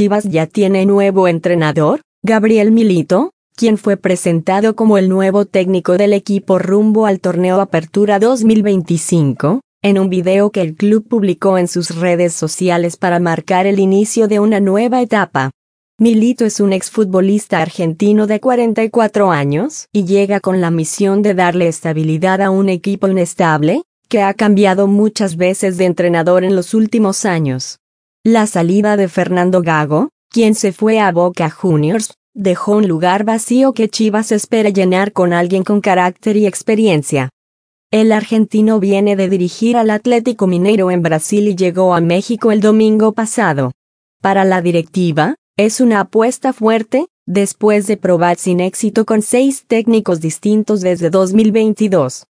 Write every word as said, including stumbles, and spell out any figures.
Chivas ya tiene nuevo entrenador, Gabriel Milito, quien fue presentado como el nuevo técnico del equipo rumbo al torneo Apertura dos mil veinticinco, en un video que el club publicó en sus redes sociales para marcar el inicio de una nueva etapa. Milito es un exfutbolista argentino de cuarenta y cuatro años y llega con la misión de darle estabilidad a un equipo inestable, que ha cambiado muchas veces de entrenador en los últimos años. La salida de Fernando Gago, quien se fue a Boca Juniors, dejó un lugar vacío que Chivas espera llenar con alguien con carácter y experiencia. El argentino viene de dirigir al Atlético Mineiro en Brasil y llegó a México el domingo pasado. Para la directiva, es una apuesta fuerte, después de probar sin éxito con seis técnicos distintos desde dos mil veintidós.